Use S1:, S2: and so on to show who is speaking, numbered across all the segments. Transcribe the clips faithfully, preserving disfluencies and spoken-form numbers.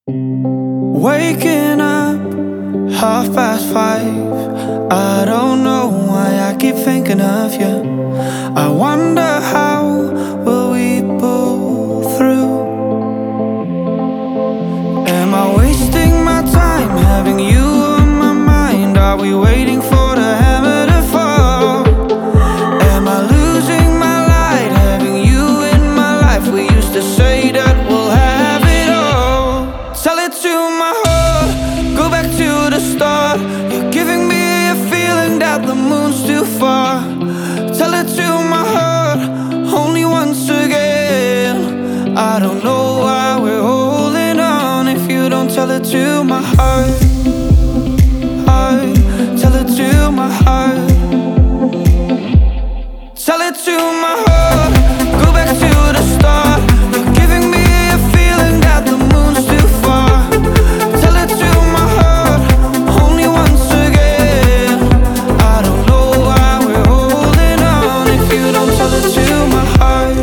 S1: Waking up, half past five. I don't know why I keep thinking of you. I wonder how will we pull through. Am I wasting my time having you on my mind? Are we waiting for the hammer to fall? Am I losing my light having you in my life? We used to say that we'll have it all. Tell it to my heart, go back to the start. You're giving me a feeling that the moon's too far. Tell it to my heart, only once again. I don't know why we're holding on if you don't tell it to my heart. Heart, tell it to my heart. Tell it to my heart, go back to the start. You're giving me a feeling that the moon's too far. Tell it to my heart, only once again. I don't know why we're holding on if you don't tell it to my heart.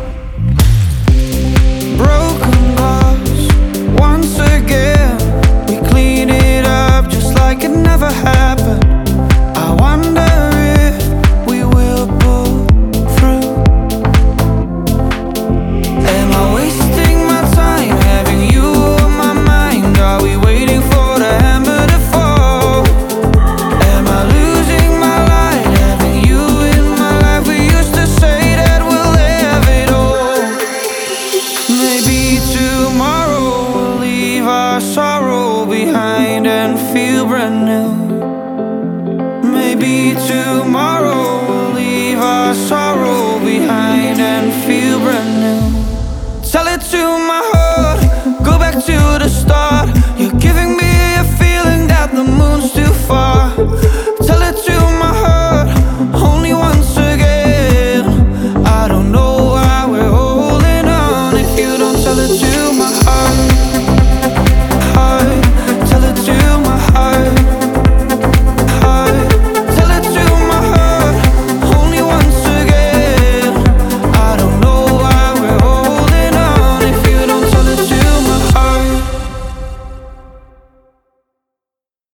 S1: Broken glass, once again. We clean it up just like it never happened. I wonder if we will pull through. Am I wasting my time having you on my mind? Are we waiting for the hammer to fall? Am I losing my light having you in my life? We used to say that we'll have it all. Maybe tomorrow we'll leave our sorrow behind and feel brand new. Maybe tomorrow